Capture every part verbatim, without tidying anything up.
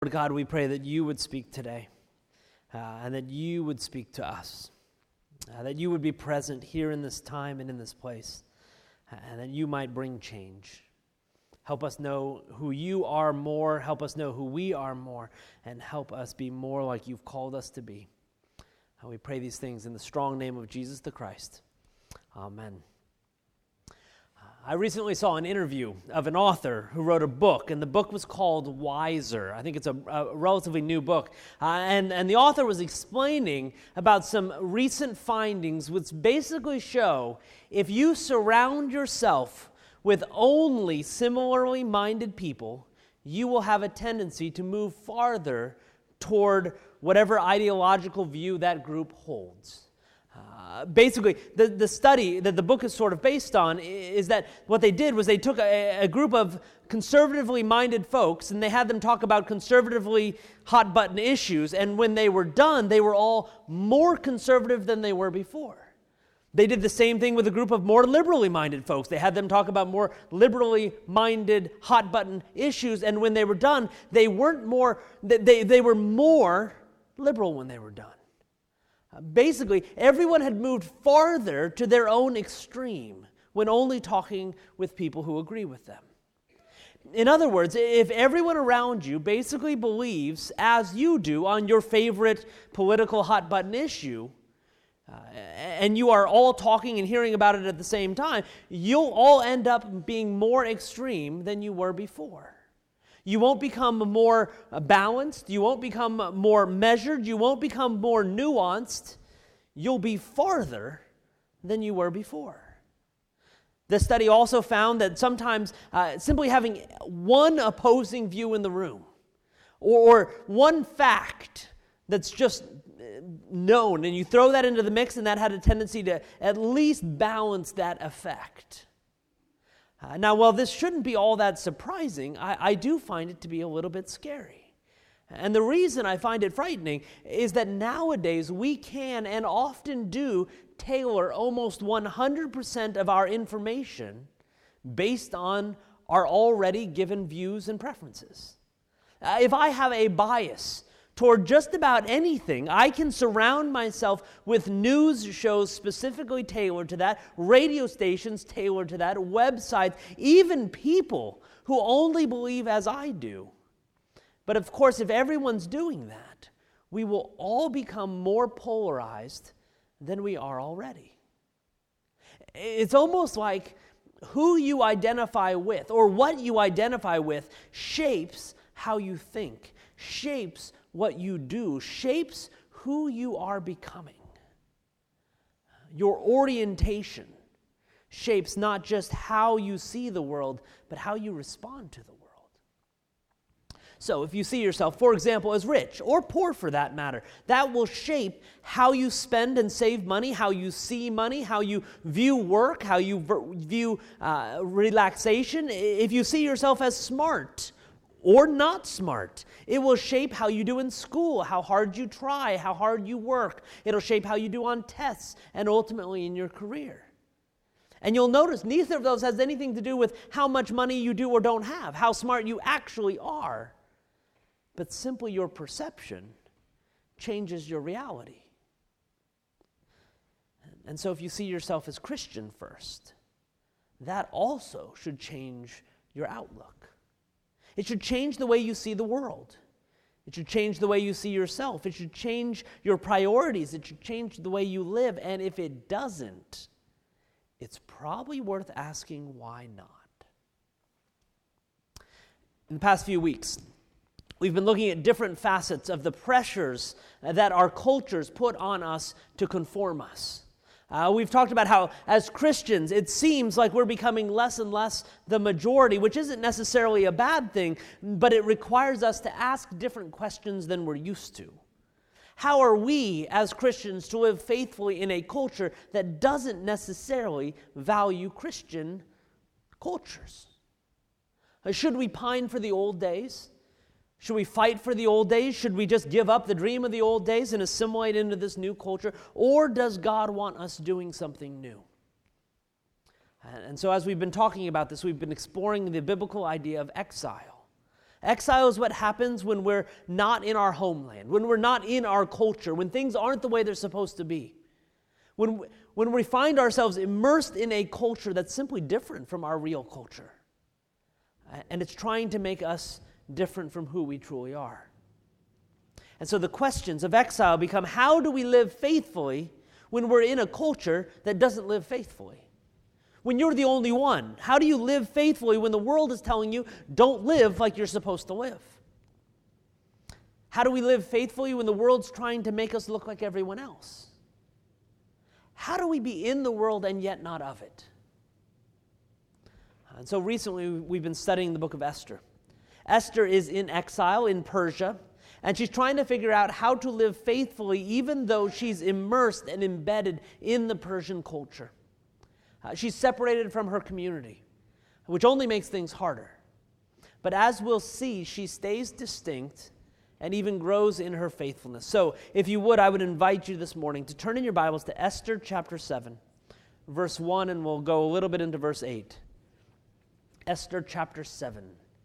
Lord God, we pray that you would speak today, uh, and that you would speak to us, uh, that you would be present here in this time and in this place, uh, and that you might bring change. Help us know who you are more, help us know who we are more, and help us be more like you've called us to be. And we pray these things in the strong name of Jesus the Christ. Amen. I recently saw an interview of an author who wrote a book, and the book was called Wiser. I think it's a, a relatively new book. Uh, and, and the author was explaining about some recent findings which basically show if you surround yourself with only similarly minded people, you will have a tendency to move farther toward whatever ideological view that group holds. Uh, basically, the, the study that the book is sort of based on is that what they did was they took a, a group of conservatively minded folks and they had them talk about conservatively hot-button issues, and when they were done, they were all more conservative than they were before. They did the same thing with a group of more liberally minded folks. They had them talk about more liberally minded hot-button issues, and when they were done, they weren't more, they, they were more liberal when they were done. Basically, everyone had moved farther to their own extreme when only talking with people who agree with them. In other words, if everyone around you basically believes as you do on your favorite political hot-button issue, uh, and you are all talking and hearing about it at the same time, you'll all end up being more extreme than you were before. You won't become more balanced. You won't become more measured. You won't become more nuanced. You'll be farther than you were before. The study also found that sometimes uh, simply having one opposing view in the room, or, or one fact that's just known, and you throw that into the mix, and that had a tendency to at least balance that effect. Uh, now, while this shouldn't be all that surprising, I, I do find it to be a little bit scary. And the reason I find it frightening is that nowadays we can and often do tailor almost one hundred percent of our information based on our already given views and preferences. Uh, if I have a bias toward just about anything, I can surround myself with news shows specifically tailored to that, radio stations tailored to that, websites, even people who only believe as I do. But of course, if everyone's doing that, we will all become more polarized than we are already. It's almost like who you identify with or what you identify with shapes how you think, shapes what you do, shapes who you are becoming. Your orientation shapes not just how you see the world, but how you respond to the world. So if you see yourself, for example, as rich or poor for that matter, that will shape how you spend and save money, how you see money, how you view work, how you view uh, relaxation. If you see yourself as smart or not smart, it will shape how you do in school, how hard you try, how hard you work. It'll shape how you do on tests and ultimately in your career. And you'll notice neither of those has anything to do with how much money you do or don't have, how smart you actually are, but simply your perception changes your reality. And so if you see yourself as Christian first, that also should change your outlook. It should change the way you see the world. It should change the way you see yourself. It should change your priorities. It should change the way you live. And if it doesn't, it's probably worth asking why not. In the past few weeks, we've been looking at different facets of the pressures that our cultures put on us to conform us. Uh, we've talked about how, as Christians, it seems like we're becoming less and less the majority, which isn't necessarily a bad thing, but it requires us to ask different questions than we're used to. How are we, as Christians, to live faithfully in a culture that doesn't necessarily value Christian cultures? Uh, should we pine for the old days? Should we fight for the old days? Should we just give up the dream of the old days and assimilate into this new culture? Or does God want us doing something new? And so as we've been talking about this, we've been exploring the biblical idea of exile. Exile is what happens when we're not in our homeland, when we're not in our culture, when things aren't the way they're supposed to be. When, when we find ourselves immersed in a culture that's simply different from our real culture. And it's trying to make us different from who we truly are. And so the questions of exile become, how do we live faithfully when we're in a culture that doesn't live faithfully? When you're the only one, how do you live faithfully when the world is telling you, don't live like you're supposed to live? How do we live faithfully when the world's trying to make us look like everyone else? How do we be in the world and yet not of it? And so recently we've been studying the book of Esther. Esther is in exile in Persia, and she's trying to figure out how to live faithfully even though she's immersed and embedded in the Persian culture. Uh, she's separated from her community, which only makes things harder. But as we'll see, she stays distinct and even grows in her faithfulness. So, if you would, I would invite you this morning to turn in your Bibles to Esther chapter seven, verse one, and we'll go a little bit into verse eight. Esther chapter seven.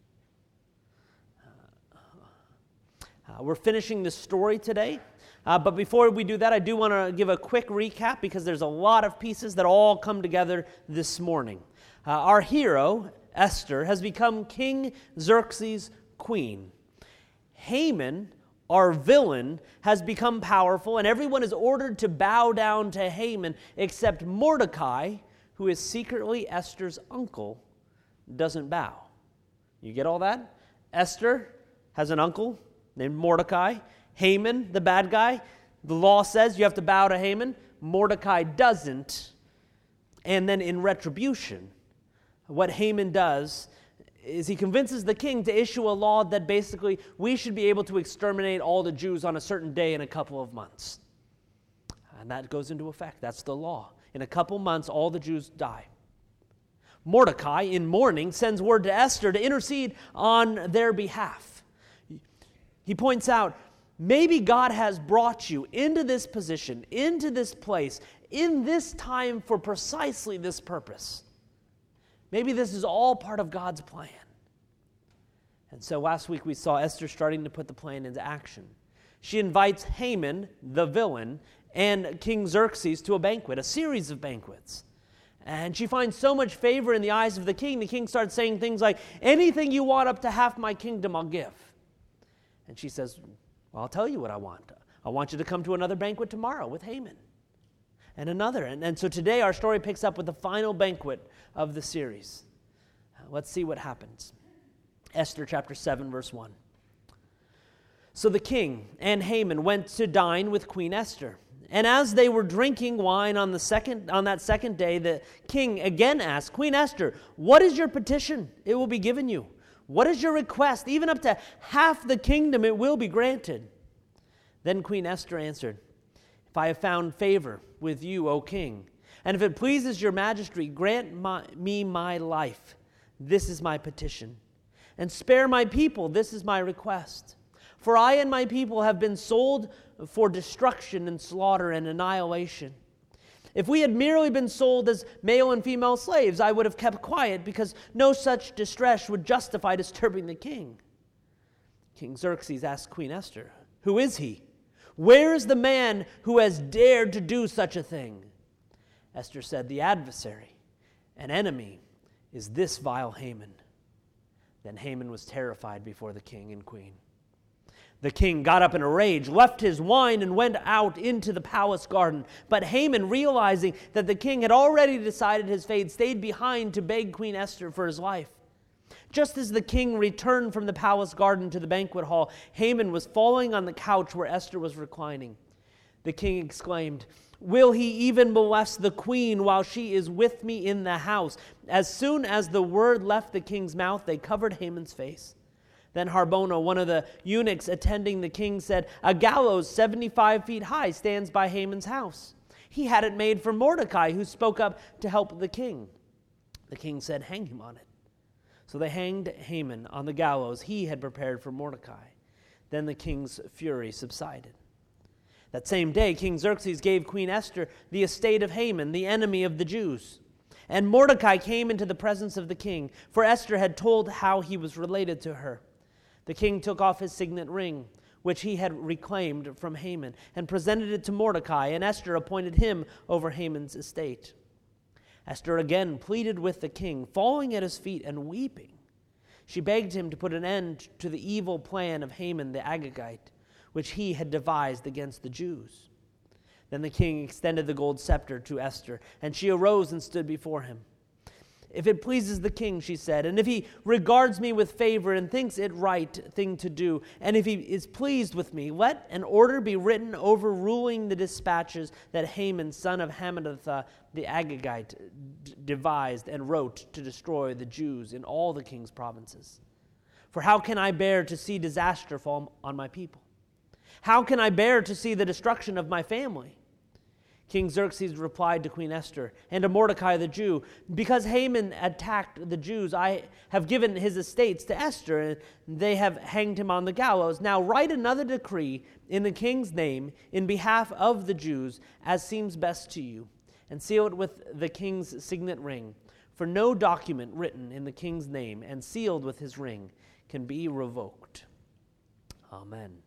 Uh, we're finishing this story today. Uh, but before we do that, I do want to give a quick recap because there's a lot of pieces that all come together this morning. Uh, our hero, Esther, has become King Xerxes' queen. Haman, our villain, has become powerful, and everyone is ordered to bow down to Haman except Mordecai, who is secretly Esther's uncle, doesn't bow. You get all that? Esther has an uncle named Mordecai. Haman, the bad guy, the law says you have to bow to Haman. Mordecai doesn't. And then in retribution, what Haman does is he convinces the king to issue a law that basically we should be able to exterminate all the Jews on a certain day in a couple of months. And that goes into effect. That's the law. In a couple months, all the Jews die. Mordecai, in mourning, sends word to Esther to intercede on their behalf. He points out, maybe God has brought you into this position, into this place, in this time for precisely this purpose. Maybe this is all part of God's plan. And so last week we saw Esther starting to put the plan into action. She invites Haman, the villain, and King Xerxes to a banquet, a series of banquets. And she finds so much favor in the eyes of the king, the king starts saying things like, anything you want up to half my kingdom, I'll give. And she says, well, I'll tell you what I want. I want you to come to another banquet tomorrow with Haman. And another. And, and so today our story picks up with the final banquet of the series. Let's see what happens. Esther chapter seven, verse one. So the king and Haman went to dine with Queen Esther. And as they were drinking wine on the second on that second day, the king again asked, Queen Esther, what is your petition? It will be given you. What is your request? Even up to half the kingdom it will be granted. Then Queen Esther answered, if I have found favor with you, O king, and if it pleases your majesty, grant my, me my life. This is my petition. And spare my people. This is my request. For I and my people have been sold for destruction and slaughter and annihilation. If we had merely been sold as male and female slaves, I would have kept quiet, because no such distress would justify disturbing the king. King Xerxes asked Queen Esther, who is he? Where is the man who has dared to do such a thing? Esther said, the adversary, an enemy, is this vile Haman. Then Haman was terrified before the king and queen. The king got up in a rage, left his wine, and went out into the palace garden. But Haman, realizing that the king had already decided his fate, stayed behind to beg Queen Esther for his life. Just as the king returned from the palace garden to the banquet hall, Haman was falling on the couch where Esther was reclining. The king exclaimed, will he even molest the queen while she is with me in the house? As soon as the word left the king's mouth, they covered Haman's face. Then Harbona, one of the eunuchs attending the king, said, a gallows seventy-five feet high stands by Haman's house. He had it made for Mordecai, who spoke up to help the king. The king said, hang him on it. So they hanged Haman on the gallows he had prepared for Mordecai. Then the king's fury subsided. That same day, King Xerxes gave Queen Esther the estate of Haman, the enemy of the Jews. And Mordecai came into the presence of the king, for Esther had told how he was related to her. The king took off his signet ring, which he had reclaimed from Haman, and presented it to Mordecai, and Esther appointed him over Haman's estate. Esther again pleaded with the king, falling at his feet and weeping. She begged him to put an end to the evil plan of Haman the Agagite, which he had devised against the Jews. Then the king extended the gold scepter to Esther, and she arose and stood before him. "If it pleases the king," she said, "and if he regards me with favor and thinks it right thing to do, and if he is pleased with me, let an order be written overruling the dispatches that Haman, son of Hammedatha the Agagite, d- devised and wrote to destroy the Jews in all the king's provinces. For how can I bear to see disaster fall on my people? How can I bear to see the destruction of my family?" King Xerxes replied to Queen Esther and to Mordecai the Jew, "Because Haman attacked the Jews, I have given his estates to Esther, and they have hanged him on the gallows. Now write another decree in the king's name in behalf of the Jews, as seems best to you, and seal it with the king's signet ring. For no document written in the king's name and sealed with his ring can be revoked." Amen.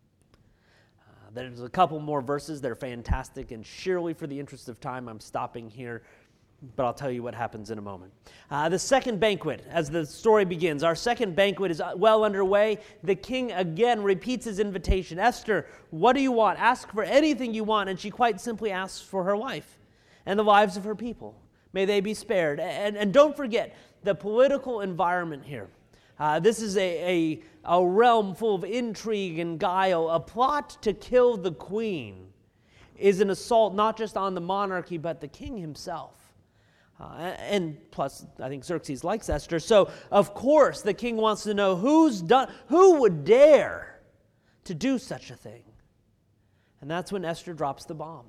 There's a couple more verses that are fantastic, and surely for the interest of time, I'm stopping here, but I'll tell you what happens in a moment. Uh, the second banquet, as the story begins, our second banquet is well underway. The king again repeats his invitation. "Esther, what do you want? Ask for anything you want." And she quite simply asks for her life and the lives of her people. May they be spared. And, and don't forget the political environment here. Uh, this is a, a, a realm full of intrigue and guile. A plot to kill the queen is an assault not just on the monarchy, but the king himself. Uh, and plus, I think Xerxes likes Esther. So, of course, the king wants to know who's done, who would dare to do such a thing. And that's when Esther drops the bomb.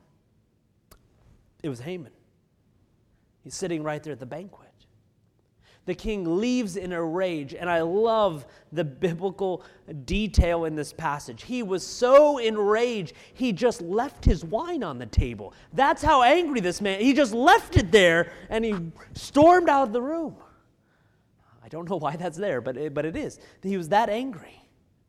It was Haman. He's sitting right there at the banquet. The king leaves in a rage, and I love the biblical detail in this passage. He was so enraged, he just left his wine on the table. That's how angry this man, he just left it there, and he stormed out of the room. I don't know why that's there, but it, but it is. He was that angry.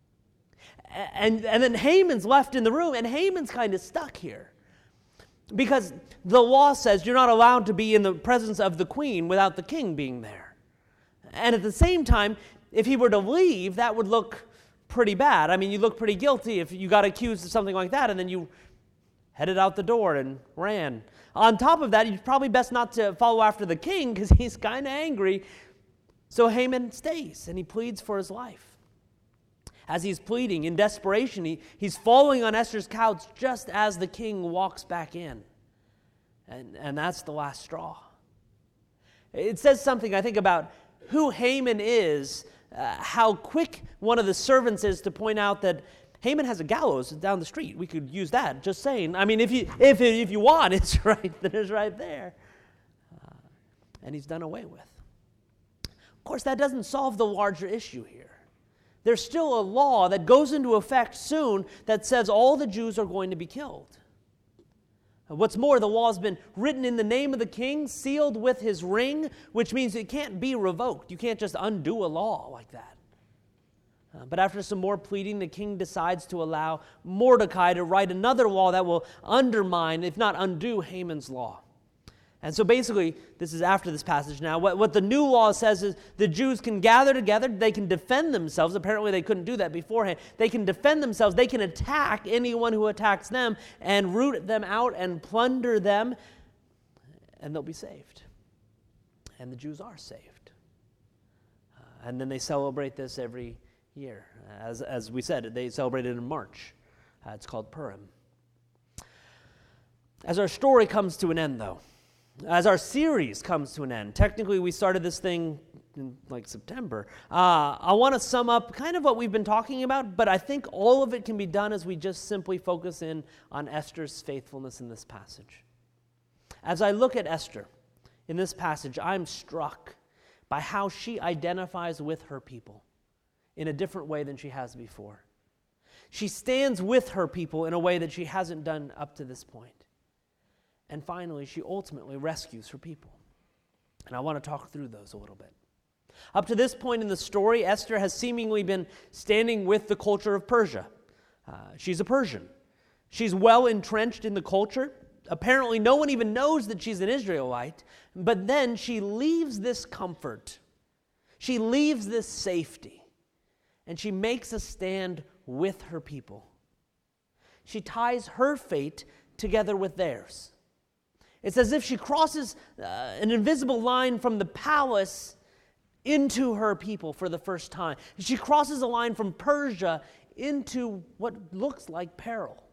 And, and then Haman's left in the room, and Haman's kind of stuck here. Because the law says you're not allowed to be in the presence of the queen without the king being there. And at the same time, if he were to leave, that would look pretty bad. I mean, you look pretty guilty if you got accused of something like that and then you headed out the door and ran. On top of that, it's probably best not to follow after the king because he's kind of angry. So Haman stays and he pleads for his life. As he's pleading in desperation, he, he's falling on Esther's couch just as the king walks back in. And, and that's the last straw. It says something, I think, about who Haman is, uh, how quick one of the servants is to point out that Haman has a gallows down the street. We could use that, just saying. I mean, if you if if you want, it's right, it's right there. Uh, and he's done away with. Of course, that doesn't solve the larger issue here. There's still a law that goes into effect soon that says all the Jews are going to be killed. What's more, the law has been written in the name of the king, sealed with his ring, which means it can't be revoked. You can't just undo a law like that. Uh, but after some more pleading, the king decides to allow Mordecai to write another law that will undermine, if not undo, Haman's law. And so basically, this is after this passage now, what, what the new law says is the Jews can gather together, they can defend themselves. Apparently they couldn't do that beforehand. They can defend themselves, they can attack anyone who attacks them and root them out and plunder them, and they'll be saved. And the Jews are saved. Uh, and then they celebrate this every year. As, as we said, they celebrate it in March. Uh, it's called Purim. As our story comes to an end, though, as our series comes to an end, technically we started this thing in like September, uh, I want to sum up kind of what we've been talking about, but I think all of it can be done as we just simply focus in on Esther's faithfulness in this passage. As I look at Esther in this passage, I'm struck by how she identifies with her people in a different way than she has before. She stands with her people in a way that she hasn't done up to this point. And finally, she ultimately rescues her people. And I want to talk through those a little bit. Up to this point in the story, Esther has seemingly been standing with the culture of Persia. Uh, she's a Persian. She's well entrenched in the culture. Apparently, no one even knows that she's an Israelite. But then she leaves this comfort. She leaves this safety. And she makes a stand with her people. She ties her fate together with theirs. It's as if she crosses uh, an invisible line from the palace into her people for the first time. She crosses a line from Persia into what looks like peril.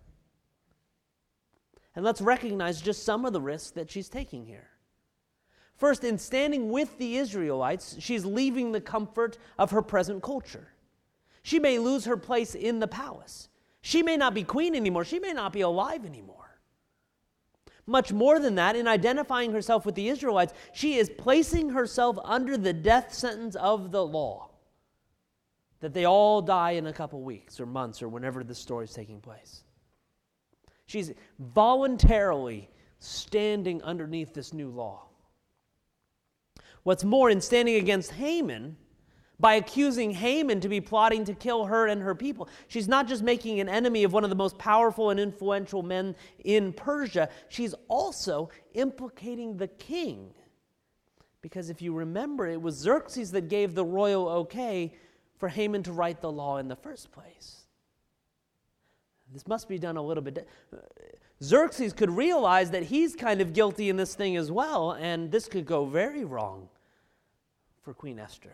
And let's recognize just some of the risks that she's taking here. First, in standing with the Israelites, she's leaving the comfort of her present culture. She may lose her place in the palace. She may not be queen anymore. She may not be alive anymore. Much more than that, in identifying herself with the Israelites, she is placing herself under the death sentence of the law, that they all die in a couple weeks or months or whenever the story is taking place. She's voluntarily standing underneath this new law. What's more, in standing against Haman, by accusing Haman to be plotting to kill her and her people, she's not just making an enemy of one of the most powerful and influential men in Persia, she's also implicating the king. Because if you remember, it was Xerxes that gave the royal okay for Haman to write the law in the first place. This must be done a little bit. Xerxes could realize that he's kind of guilty in this thing as well, and this could go very wrong for Queen Esther.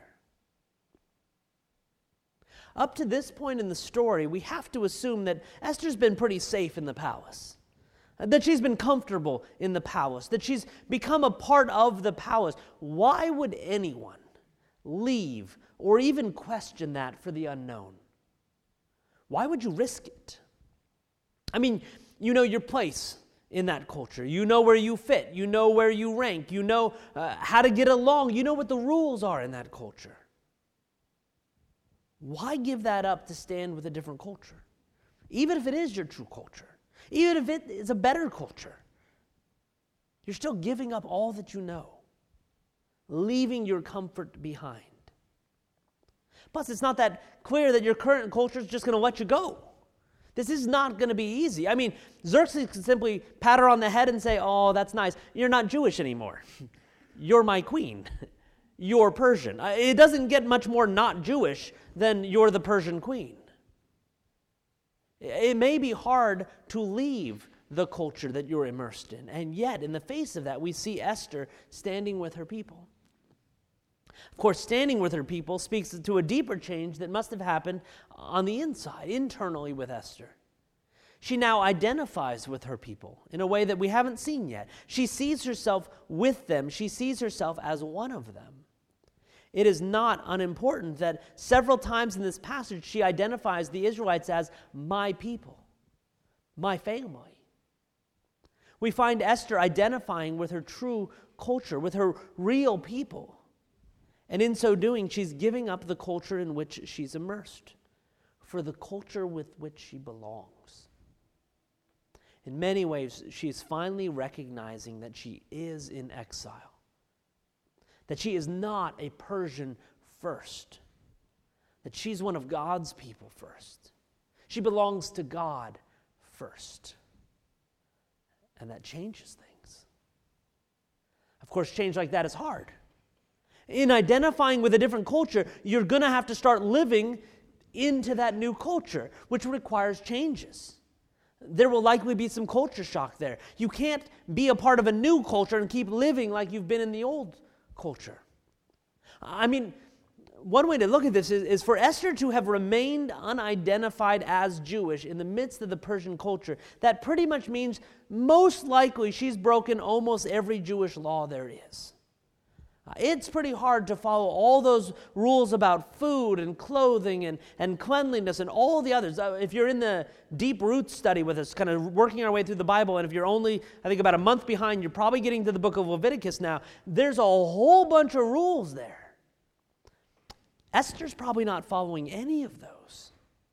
Up to this point in the story, we have to assume that Esther's been pretty safe in the palace, that she's been comfortable in the palace, that she's become a part of the palace. Why would anyone leave or even question that for the unknown? Why would you risk it? I mean, you know your place in that culture. You know where you fit. You know where you rank. You know uh, how to get along. You know what the rules are in that culture. Why give that up to stand with a different culture? Even if it is your true culture. Even if it is a better culture. You're still giving up all that you know. Leaving your comfort behind. Plus, it's not that clear that your current culture is just going to let you go. This is not going to be easy. I mean, Xerxes can simply pat her on the head and say, oh, that's nice. You're not Jewish anymore. You're my queen. You're Persian. It doesn't get much more not Jewish than you're the Persian queen. It may be hard to leave the culture that you're immersed in. And yet, in the face of that, we see Esther standing with her people. Of course, standing with her people speaks to a deeper change that must have happened on the inside, internally with Esther. She now identifies with her people in a way that we haven't seen yet. She sees herself with them. She sees herself as one of them. It is not unimportant that several times in this passage she identifies the Israelites as my people, my family. We find Esther identifying with her true culture, with her real people. And in so doing, she's giving up the culture in which she's immersed for the culture with which she belongs. In many ways, she's finally recognizing that she is in exile, that she is not a Persian first, that she's one of God's people first. She belongs to God first. And that changes things. Of course, change like that is hard. In identifying with a different culture, you're going to have to start living into that new culture, which requires changes. There will likely be some culture shock there. You can't be a part of a new culture and keep living like you've been in the old culture. I mean, one way to look at this is, is for Esther to have remained unidentified as Jewish in the midst of the Persian culture. That pretty much means most likely she's broken almost every Jewish law there is. It's pretty hard to follow all those rules about food and clothing and, and cleanliness and all the others. If you're in the Deep Roots study with us, kind of working our way through the Bible, and if you're only, I think, about a month behind, you're probably getting to the book of Leviticus now. There's a whole bunch of rules there. Esther's probably not following any of those.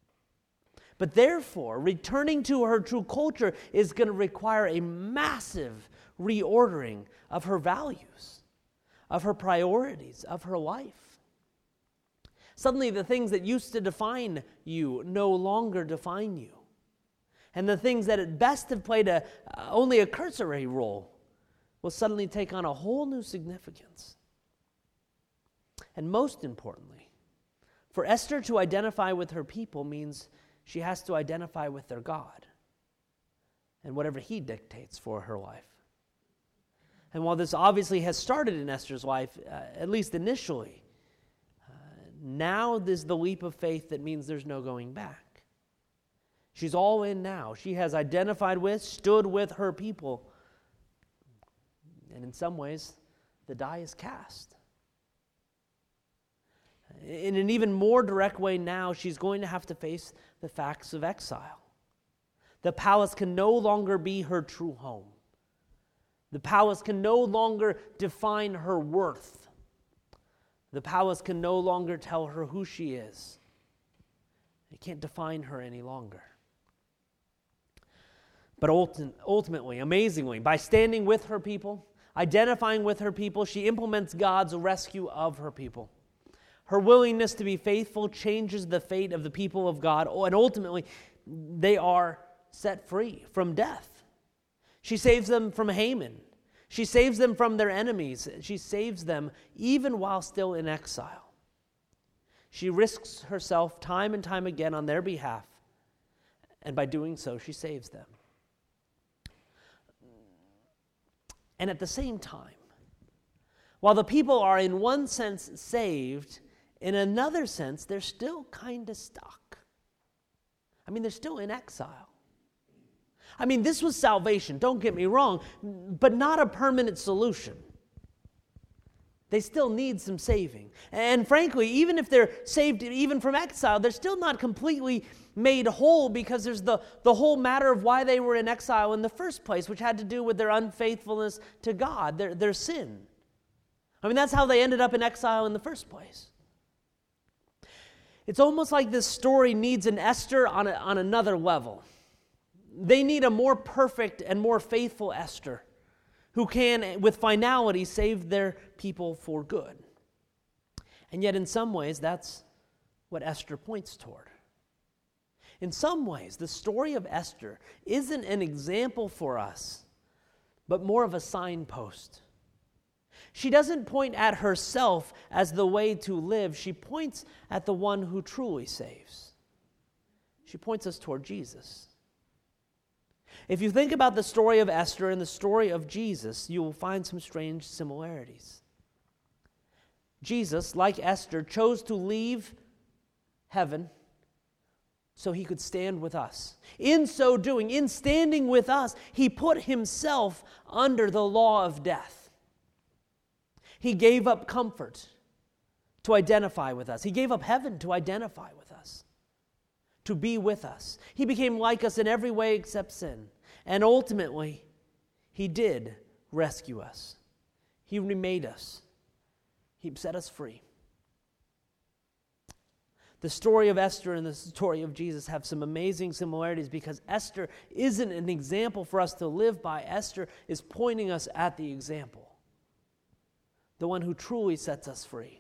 But therefore, returning to her true culture is going to require a massive reordering of her values, of her priorities, of her life. Suddenly the things that used to define you no longer define you. And the things that at best have played a, uh, only a cursory role will suddenly take on a whole new significance. And most importantly, for Esther to identify with her people means she has to identify with their God and whatever he dictates for her life. And while this obviously has started in Esther's life, uh, at least initially, uh, now there's the leap of faith that means there's no going back. She's all in now. She has identified with, stood with her people. And in some ways, the die is cast. In an even more direct way now, she's going to have to face the facts of exile. The palace can no longer be her true home. The palace can no longer define her worth. The palace can no longer tell her who she is. It can't define her any longer. But ultimately, amazingly, by standing with her people, identifying with her people, she implements God's rescue of her people. Her willingness to be faithful changes the fate of the people of God, and ultimately, they are set free from death. She saves them from Haman. She saves them from their enemies. She saves them even while still in exile. She risks herself time and time again on their behalf, and by doing so, she saves them. And at the same time, while the people are in one sense saved, in another sense, they're still kind of stuck. I mean, they're still in exile. I mean, this was salvation, don't get me wrong, but not a permanent solution. They still need some saving. And frankly, even if they're saved even from exile, they're still not completely made whole, because there's the, the whole matter of why they were in exile in the first place, which had to do with their unfaithfulness to God, their, their sin. I mean, that's how they ended up in exile in the first place. It's almost like this story needs an Esther on, a, on another level. They need a more perfect and more faithful Esther who can, with finality, save their people for good. And yet, in some ways, that's what Esther points toward. In some ways, the story of Esther isn't an example for us, but more of a signpost. She doesn't point at herself as the way to live. She points at the one who truly saves. She points us toward Jesus. If you think about the story of Esther and the story of Jesus, you will find some strange similarities. Jesus, like Esther, chose to leave heaven so he could stand with us. In so doing, in standing with us, he put himself under the law of death. He gave up comfort to identify with us. He gave up heaven to identify with us, to be with us. He became like us in every way except sin. And ultimately, he did rescue us. He remade us. He set us free. The story of Esther and the story of Jesus have some amazing similarities, because Esther isn't an example for us to live by. Esther is pointing us at the example, the one who truly sets us free.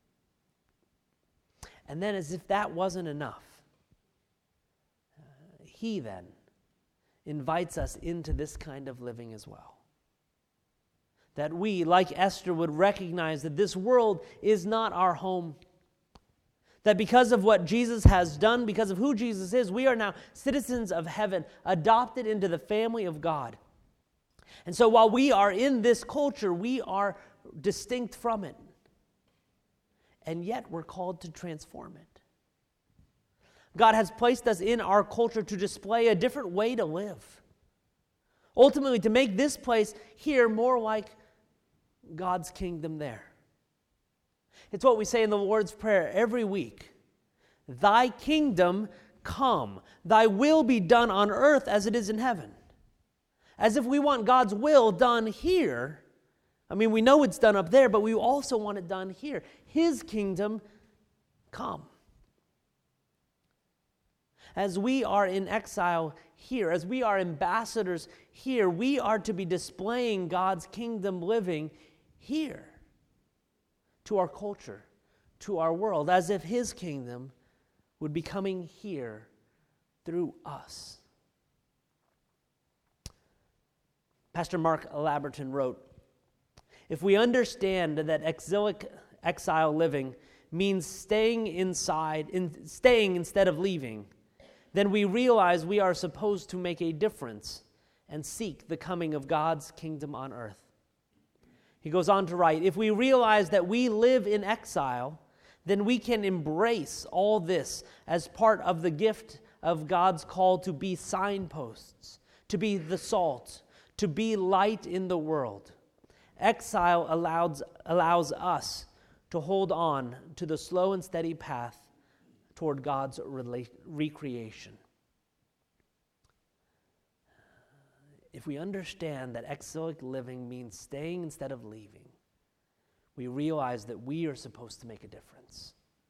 And then, as if that wasn't enough, uh, he then invites us into this kind of living as well. That we, like Esther, would recognize that this world is not our home. That because of what Jesus has done, because of who Jesus is, we are now citizens of heaven, adopted into the family of God. And so while we are in this culture, we are distinct from it. And yet we're called to transform it. God has placed us in our culture to display a different way to live. Ultimately, to make this place here more like God's kingdom there. It's what we say in the Lord's Prayer every week. Thy kingdom come. Thy will be done on earth as it is in heaven. As if we want God's will done here. I mean, we know it's done up there, but we also want it done here. His kingdom come. As we are in exile here, as we are ambassadors here, we are to be displaying God's kingdom living here to our culture, to our world, as if his kingdom would be coming here through us. Pastor Mark Laberton wrote, "If we understand that exilic exile living means staying inside, in, staying instead of leaving, then we realize we are supposed to make a difference and seek the coming of God's kingdom on earth." He goes on to write, "If we realize that we live in exile, then we can embrace all this as part of the gift of God's call to be signposts, to be the salt, to be light in the world. Exile allows, allows us to hold on to the slow and steady path toward God's rela- recreation." If we understand that exilic living means staying instead of leaving, we realize that we are supposed to make a difference.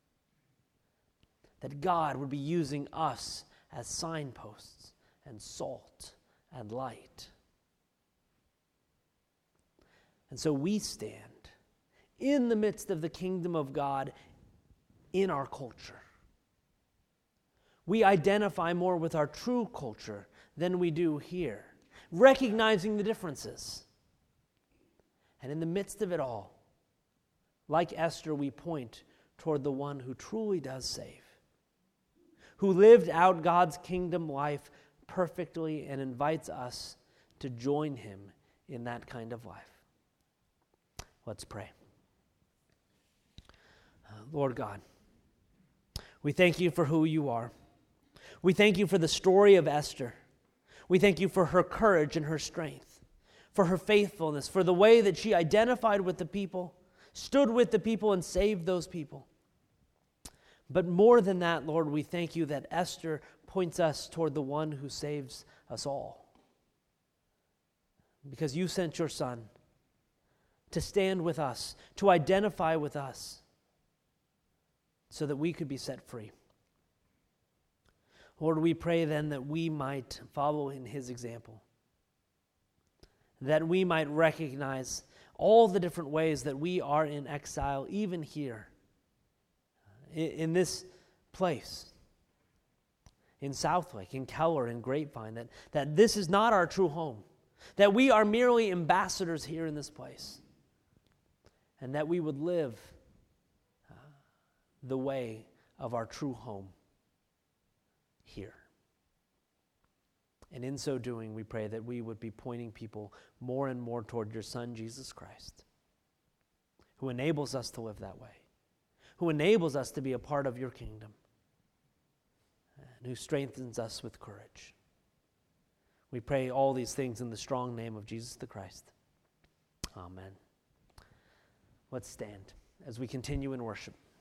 That God would be using us as signposts and salt and light. And so we stand in the midst of the kingdom of God in our culture. We identify more with our true culture than we do here, recognizing the differences. And in the midst of it all, like Esther, we point toward the one who truly does save, who lived out God's kingdom life perfectly and invites us to join him in that kind of life. Let's pray. Uh, Lord God, we thank you for who you are. We thank you for the story of Esther. We thank you for her courage and her strength, for her faithfulness, for the way that she identified with the people, stood with the people, and saved those people. But more than that, Lord, we thank you that Esther points us toward the one who saves us all. Because you sent your Son to stand with us, to identify with us, so that we could be set free. Lord, we pray then that we might follow in his example, that we might recognize all the different ways that we are in exile, even here, in, in this place, in Southlake, in Keller, in Grapevine, that, that this is not our true home, that we are merely ambassadors here in this place, and that we would live uh, the way of our true home here. And in so doing, we pray that we would be pointing people more and more toward your Son, Jesus Christ, who enables us to live that way, who enables us to be a part of your kingdom, and who strengthens us with courage. We pray all these things in the strong name of Jesus the Christ. Amen. Let's stand as we continue in worship.